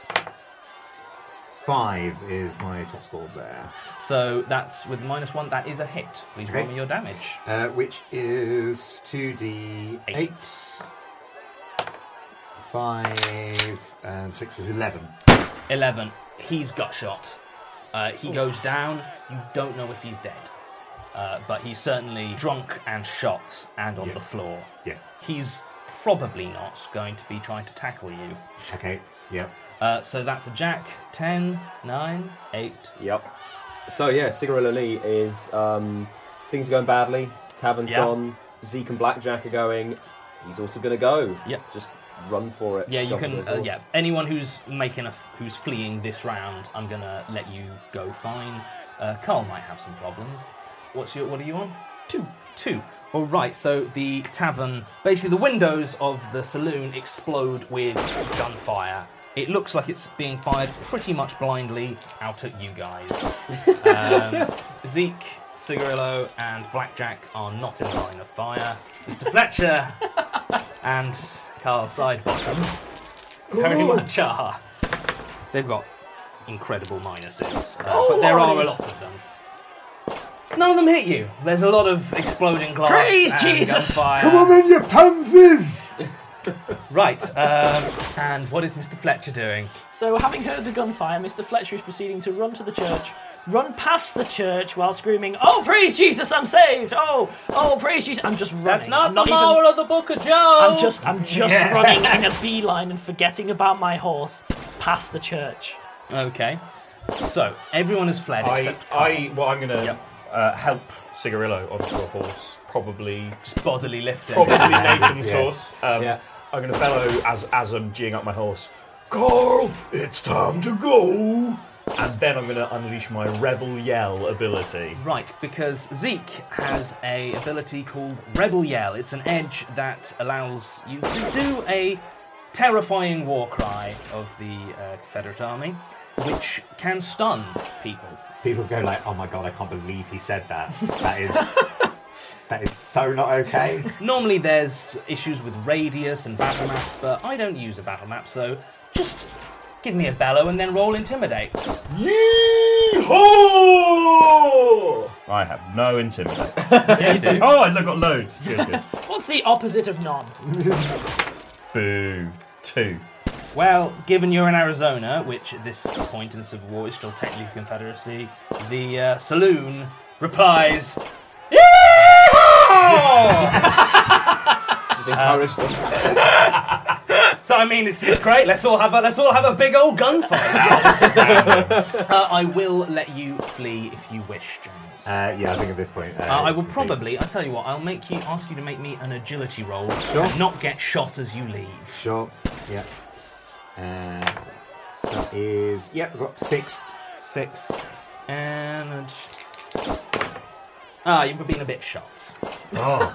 Five is my top score there. So that's with minus one. That is a hit. Please Okay. roll me your damage. Uh, which is two D eight. Five and six is eleven. Eleven. He's gut shot. Uh, he goes down. You don't know if he's dead, uh, but he's certainly drunk and shot and on Yeah. the floor. Yeah. He's probably not going to be trying to tackle you. Okay. Yep. Uh, so that's a jack. Ten, nine, eight. Yep. So yeah, Cigarillo Lee is um, things are going badly. Tavern's Yeah. gone. Zeke and Blackjack are going. He's also going to go. Yep. Just run for it. Yeah, you Jump can. on the Uh, horse. yeah, anyone who's making a, who's fleeing this round, I'm gonna let you go fine. Uh, Carl might have some problems. What's your? What are you on? Two. Two. All right. So the tavern, basically, the windows of the saloon explode with gunfire. It looks like it's being fired pretty much blindly out at you guys. Um, Zeke, Cigarillo, and Blackjack are not in line of fire. Mister Fletcher and Carl Sidebottom very Ooh. much are. They've got incredible minuses, uh, but there are a lot of them. None of them hit you. There's a lot of exploding glass Praise and Jesus. gunfire. Come on in, you pansies! Right, um, and what is Mister Fletcher doing? So, having heard the gunfire, Mister Fletcher is proceeding to run to the church, run past the church while screaming, "Oh, praise Jesus, I'm saved! Oh, oh, praise Jesus!" I'm just running. That's not I'm the even- moral of the Book of Job! I'm just, I'm just Yeah. running in a beeline and forgetting about my horse past the church. Okay. So, everyone has fled I, except Carl. I, well, I'm going to Yep. uh, help Cigarillo onto a horse. Probably, Just bodily lifting. probably Nathan's Yeah. horse. Um, Yeah. I'm going to bellow as as I'm geeing up my horse. Carl, it's time to go. And then I'm going to unleash my rebel yell ability. Right, because Zeke has a ability called Rebel Yell. It's an edge that allows you to do a terrifying war cry of the uh, Confederate Army, which can stun people. People go like, "Oh my god, I can't believe he said that." That is that is so not okay. Normally there's issues with radius and battle maps, but I don't use a battle map, so just give me a bellow and then roll Intimidate. Yee-haw! I have no intimidate. Yeah, you do. Oh, I've got loads. Good, good. What's the opposite of none? Boo. Two. Well, given you're in Arizona, which at this point in the Civil War is still technically the Confederacy, the uh, saloon replies, "Yeehaw!" Just encourage them. So I mean, it's, it's great. Let's all have a let's all have a big old gunfight. uh, I will let you flee if you wish, James. Uh, yeah, I think at this point. Uh, Uh, I will it's probably. I'll tell you what. I'll make you ask you to make me an agility roll, Sure. and not get shot as you leave. Sure. Yeah. Uh, so that is. Yep, I've got six. Six, and ah, you've been a bit shot. Oh.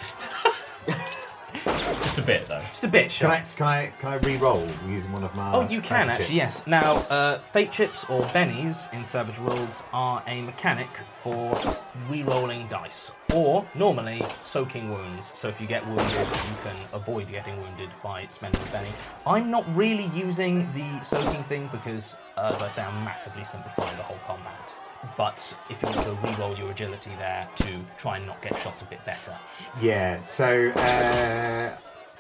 Just a bit, though. Just a bit Can I shot. can I can I re-roll using one of my? Oh, you can fancy actually, chips? yes. Now, uh, fate chips or bennies in Savage Worlds are a mechanic for re-rolling dice, or normally soaking wounds. So if you get wounded, you can avoid getting wounded by spending a benny. I'm not really using the soaking thing because, uh, as I say, I'm massively simplifying the whole combat. But if you want to re-roll your agility there to try and not get shot a bit better. Yeah. So uh,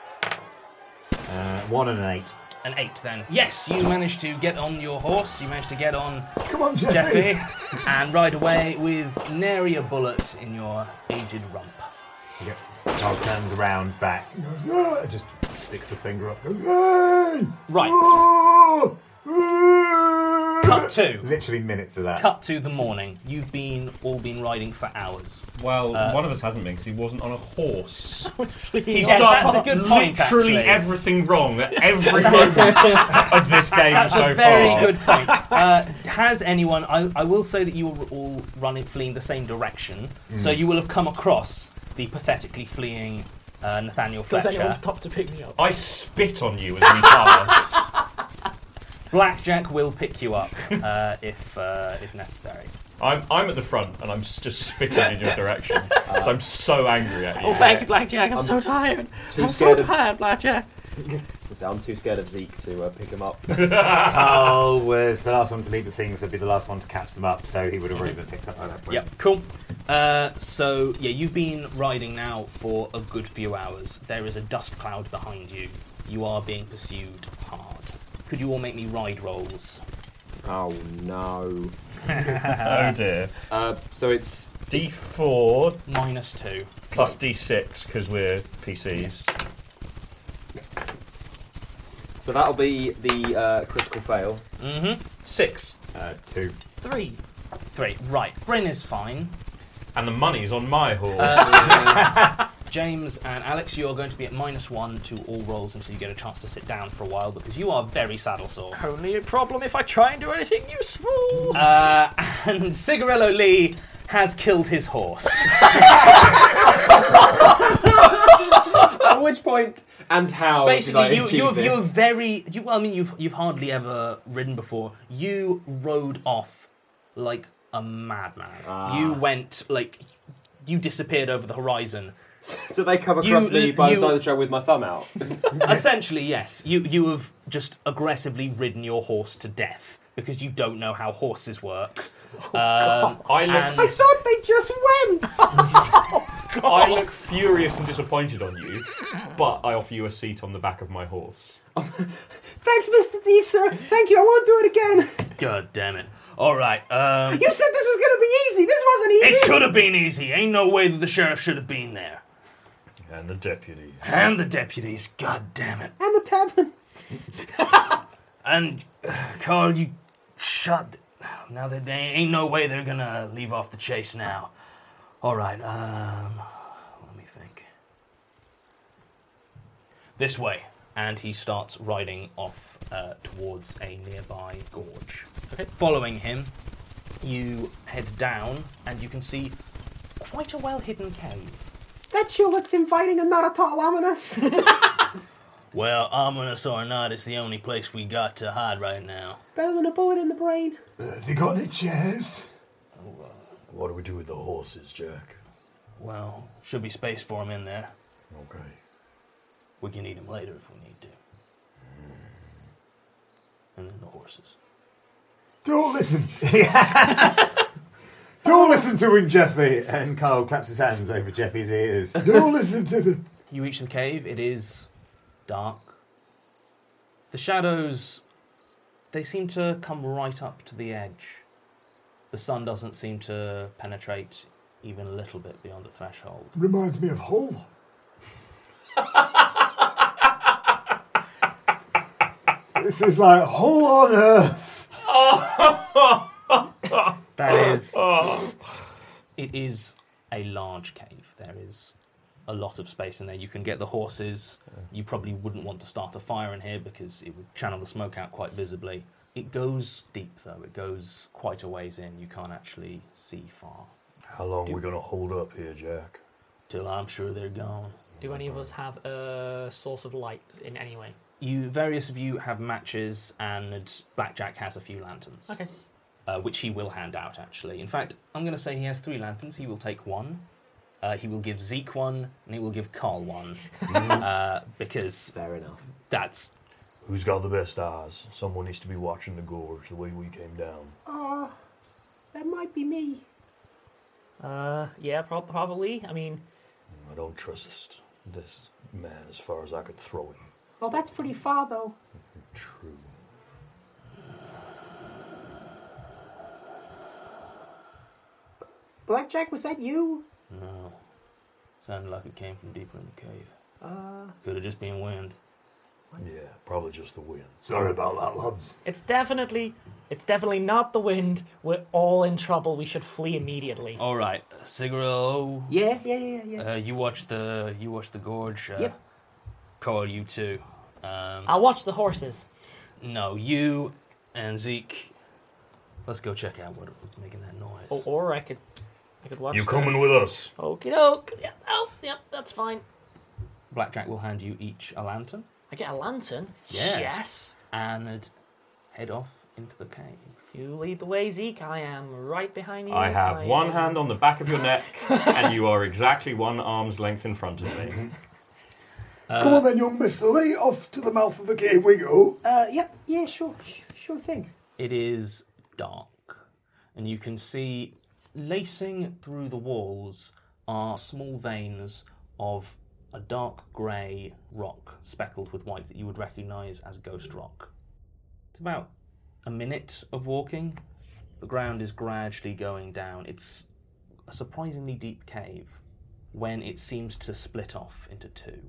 uh, one and an eight. An eight then. Yes, you managed to get on your horse, you managed to get on Come on, Jeffy. Jeffy and ride away with nary a bullet in your aged rump. Yep. Carl turns around back. Goes, "Ah," and just sticks the finger up. Goes, "Hey! Right. Oh! Ah!" cut to literally minutes of that. cut to the morning. You've been all been riding for hours. Well, Uh, one of us hasn't been because he wasn't on a horse. He's done that's a good point. literally actually. everything wrong at every moment of this game That's so a very far. good point. Uh, has anyone? I, I will say that you were all running, fleeing the same direction, Mm. so you will have come across the pathetically fleeing uh, Nathaniel Does Fletcher. anyone stop to pick me up? I spit on you as we pass. Blackjack will pick you up uh, if uh, if necessary. I'm I'm at the front and I'm s- just spitting in your direction. So I'm so angry at you. Oh, thank you, Blackjack. I'm, I'm so tired. too I'm so scared of- tired, Blackjack. I'm too scared of Zeke to uh, pick him up. Carl was the last one to leave the scene, so he'd be the last one to catch them up, so he would have already been picked up by that point. Yep, cool. Uh, so, yeah, you've been riding now for a good few hours. There is a dust cloud behind you. You are being pursued hard. Could you all make me ride rolls? Oh no. Oh dear. Uh, so it's D four minus two plus D six because we're P Cs. So that'll be the uh, critical fail. Mm-hmm. Six. Uh, two. Three. Three. Right. Bryn is fine. And the money's on my horse. Uh, James and Alex, you are going to be at minus one to all rolls until you get a chance to sit down for a while because you are very saddle sore. Only a problem if I try and do anything useful. Uh, and Cigarillo Lee has killed his horse. At which point and how Basically, did I you, achieve you're, this? you're very. You, well, I mean, you've you've hardly ever ridden before. You rode off like a madman. Ah. You went like you disappeared over the horizon. So they come across You- me by you- the side of the trail with my thumb out. Essentially, yes. You you have just aggressively ridden your horse to death because you don't know how horses work. Um, I look, and- I thought they just went. I look furious and disappointed on you, but I offer you a seat on the back of my horse. Thanks, Mister D, sir. Thank you. I won't do it again. God damn it! All right. Um, You said this was gonna be easy. This wasn't easy. it should have been easy. Ain't no way that the sheriff should have been there. And the deputy. And the deputies. God damn it. And the tavern. And uh, Carl, you shut. Now that they ain't no way they're gonna leave off the chase now. All right. Um, let me think. This way, and he starts riding off uh, towards a nearby gorge. Okay. Following him, you head down, and you can see quite a well-hidden cave. That sure looks inviting and not at all ominous. Well, ominous or not, it's the only place we got to hide right now. Better than a bullet in the brain. Uh, has he got any chairs? What do we do with the horses, Jack? Well, should be space for him in there. Okay. We can eat him later if we need to. And then the horses. Don't listen. Don't listen to him, Jeffy. And Carl claps his hands over Jeffy's ears. Don't listen to them. You reach the cave. It is dark. The shadows, they seem to come right up to the edge. The sun doesn't seem to penetrate even a little bit beyond the threshold. Reminds me of Hull. This is like Hull on Earth. That is... It is a large cave. There is a lot of space in there. You can get the horses. You probably wouldn't want to start a fire in here because it would channel the smoke out quite visibly. It goes deep, though. It goes quite a ways in. You can't actually see far. How long are we going to hold up here, Jack? Till I'm sure they're gone. Do any of us have a source of light in any way? You, various of you have matches, and Blackjack has a few lanterns. Okay. Uh, which he will hand out, actually. In fact, I'm going to say he has three lanterns. He will take one. Uh, he will give Zeke one, and he will give Carl one. uh, because... Fair enough. That's... Who's got the best eyes? Someone needs to be watching the gorge the way we came down. Uh, that might be me. Uh, yeah, pro- probably. I mean... I don't trust this, this man as far as I could throw him. Well, that's pretty far, though. True. Blackjack, was that you? No. Sounded like it came from deeper in the cave. Uh, Could have just been wind. Yeah, probably just the wind. Sorry about that, lads. It's definitely, it's definitely not the wind. We're all in trouble. We should flee immediately. All right, Sigurd. Yeah, yeah, yeah, yeah. Uh, you watch the you watch the gorge. Uh, Yep. Cole, you too. Um, I'll watch the horses. no, you and Zeke. Let's go check out what was making that noise. Oh, or I could, I could watch. You the- coming with us? Okie doke. Yeah. Oh, yep. That's fine. Blackjack will hand you each a lantern. I get a lantern. Yeah. Yes. And head off into the cave. You lead the way, Zeke. I am right behind you. I have I one am- hand on the back of your neck, and you are exactly one arm's length in front of me. Uh, Come on then, young Mister Lee, off to the mouth of the cave we go. Uh, yep, yeah, sure, sure thing. It is dark, and you can see lacing through the walls are small veins of a dark grey rock speckled with white that you would recognise as ghost rock. It's about a minute of walking. The ground is gradually going down. It's a surprisingly deep cave when it seems to split off into two.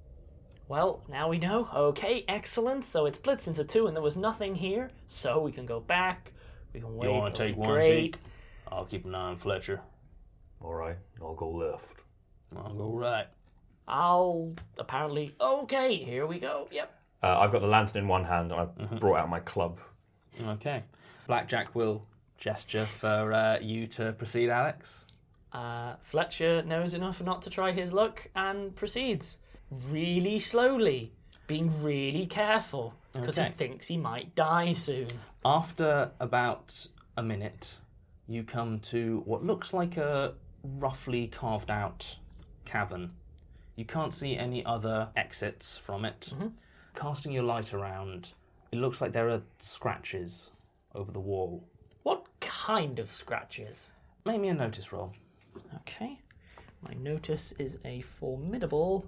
Well, now we know. Okay, excellent. So it splits into two, and there was nothing here. So we can go back. We can wait. You want to It'll take be one great. seat? I'll keep an eye on Fletcher. All right, I'll go left. I'll go right. I'll apparently. Okay, here we go. Yep. Uh, I've got the lantern in one hand, and I've Mm-hmm. brought out my club. Okay. Blackjack will gesture for uh, you to proceed, Alex. Uh, Fletcher knows enough not to try his luck and proceeds really slowly, being really careful because Okay. he thinks he might die soon. After about a minute, you come to what looks like a roughly carved out cavern. You can't see any other exits from it. Mm-hmm. Casting your light around, it looks like there are scratches over the wall. What kind of scratches? Make me a notice roll. Okay. My notice is a formidable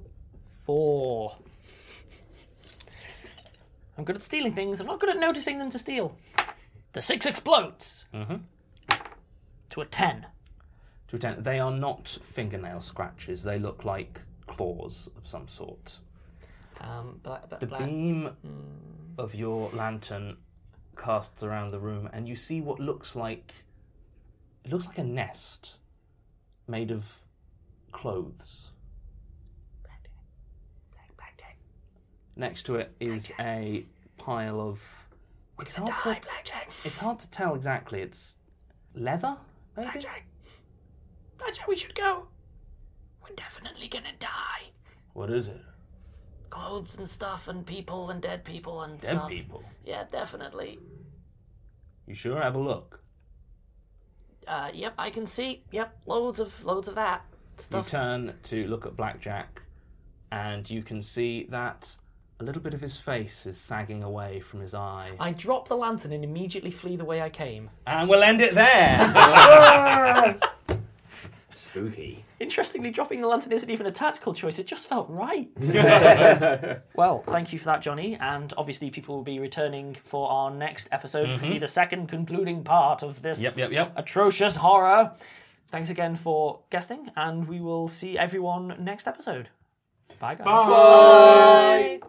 four. I'm good at stealing things. I'm not good at noticing them to steal. The six explodes. Mm-hmm. To a ten. To attend, they are not fingernail scratches. They look like claws of some sort. Um, black, black, The black. beam of your lantern casts around the room, and you see what looks like it looks like a nest made of clothes. Next to it is a pile of. It's hard to. It's hard to tell exactly. It's leather, maybe. Blackjack. Blackjack, we should go. We're definitely gonna die. What is it? Clothes and stuff, and people and dead people and Dead stuff. people. Yeah, definitely. You sure? Have a look. Uh, yep, I can see. Yep, loads of loads of that stuff. You turn to look at Blackjack, and you can see that a little bit of his face is sagging away from his eye. I drop the lantern and immediately flee the way I came. And we'll end it there. Spooky. Interestingly, dropping the lantern isn't even a tactical choice. It just felt right. Well, thank you for that, Johnny. And obviously, people will be returning for our next episode, Mhm. for be the second concluding part of this Yep, yep, yep. atrocious horror. Thanks again for guesting, and we will see everyone next episode. Bye, guys. Bye.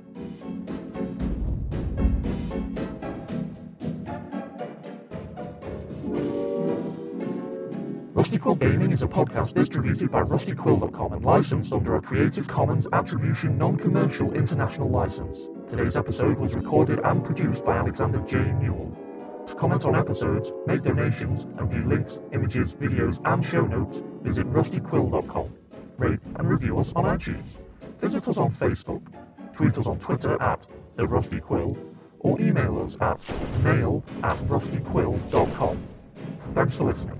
Rusty Quill Gaming is a podcast distributed by rusty quill dot com and licensed under a Creative Commons Attribution Non-Commercial International License. Today's episode was recorded and produced by Alexander J. Newell. To comment on episodes, make donations, and view links, images, videos, and show notes, visit rusty quill dot com. Rate and review us on iTunes. Visit us on Facebook, tweet us on Twitter at The Rusty Quill, or email us at mail at rusty quill dot com. Thanks for listening.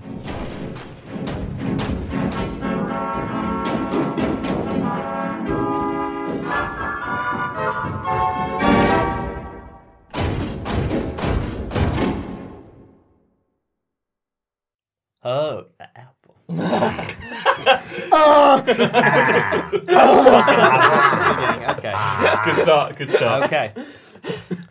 Oh, the apple. Okay. Good start, good start. Okay.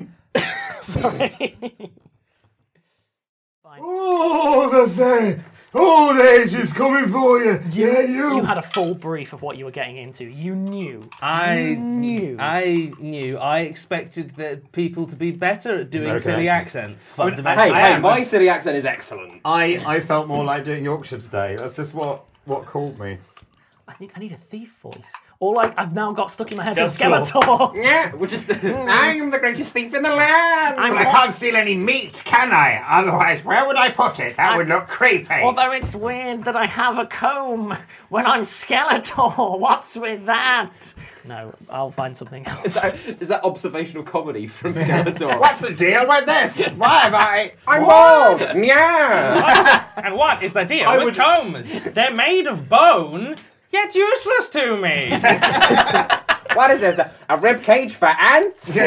Sorry. Oh, they say Old age is coming for you. You, yeah, you. You had a full brief of what you were getting into. You knew. I you knew. I knew. I expected that people to be better at doing American silly accents. accents. I mean, fundamentally. Hey, I hey, am. my city accent is excellent. I, I felt more like doing Yorkshire today. That's just what, what called me. I think I need a thief voice. Or like I've now got stuck in my head with Skeletor. Skeletor. Yeah, we're just. I am the greatest thief in the land. I'm But I not- can't steal any meat, can I? Otherwise, where would I put it? That would look creepy. Although it's weird that I have a comb when I'm Skeletor. What's with that? No, I'll find something else. Is that, is that observational comedy from Skeletor? What's the deal with this? Why have I... I'm bald! Yeah! And what is the deal I with would- combs? They're made of bone, yet useless to me. What is this? A, a rib cage for ants?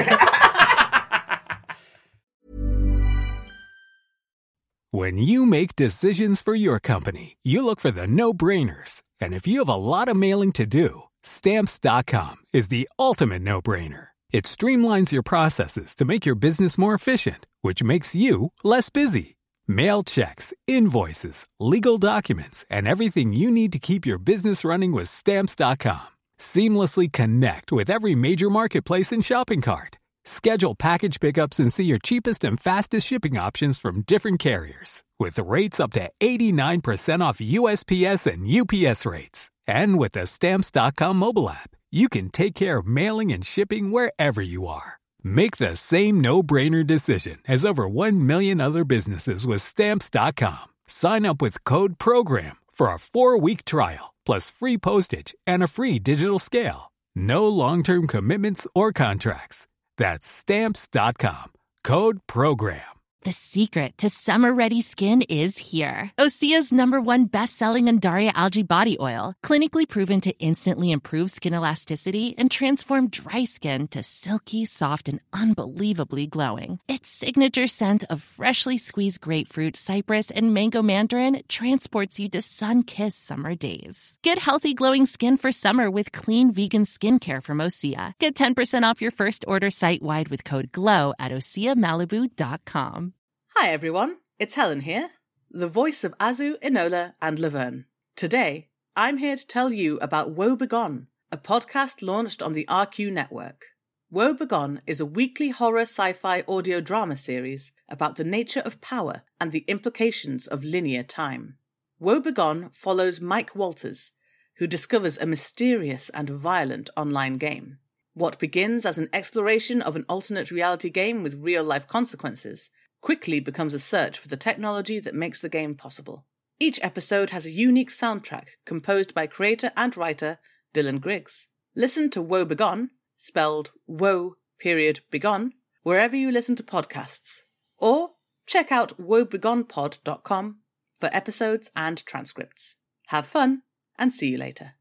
When you make decisions for your company, you look for the no-brainers. And if you have a lot of mailing to do, Stamps dot com is the ultimate no-brainer. It streamlines your processes to make your business more efficient, which makes you less busy. Mail checks, invoices, legal documents, and everything you need to keep your business running with Stamps dot com. Seamlessly connect with every major marketplace and shopping cart. Schedule package pickups and see your cheapest and fastest shipping options from different carriers. With rates up to eighty-nine percent off U S P S and U P S rates. And with the Stamps dot com mobile app, you can take care of mailing and shipping wherever you are. Make the same no-brainer decision as over one million other businesses with Stamps dot com. Sign up with code PROGRAM for a four-week trial, plus free postage and a free digital scale. No long-term commitments or contracts. That's Stamps dot com. Code PROGRAM. The secret to summer-ready skin is here. Osea's number one best-selling Undaria Algae Body Oil, clinically proven to instantly improve skin elasticity and transform dry skin to silky, soft, and unbelievably glowing. Its signature scent of freshly squeezed grapefruit, cypress, and mango mandarin transports you to sun-kissed summer days. Get healthy, glowing skin for summer with clean vegan skincare from Osea. Get ten percent off your first order site-wide with code GLOW at osea malibu dot com. Hi everyone, it's Helen here, the voice of Azu, Enola, and Laverne. Today, I'm here to tell you about Woe Begone, a podcast launched on the R Q network. Woe Begone is a weekly horror sci-fi audio drama series about the nature of power and the implications of linear time. Woe Begone follows Mike Walters, who discovers a mysterious and violent online game. What begins as an exploration of an alternate reality game with real-life consequences quickly becomes a search for the technology that makes the game possible. Each episode has a unique soundtrack composed by creator and writer Dylan Griggs. Listen to Woe Begone, spelled Woe period Begone, wherever you listen to podcasts. Or check out woe begone pod dot com for episodes and transcripts. Have fun, and see you later.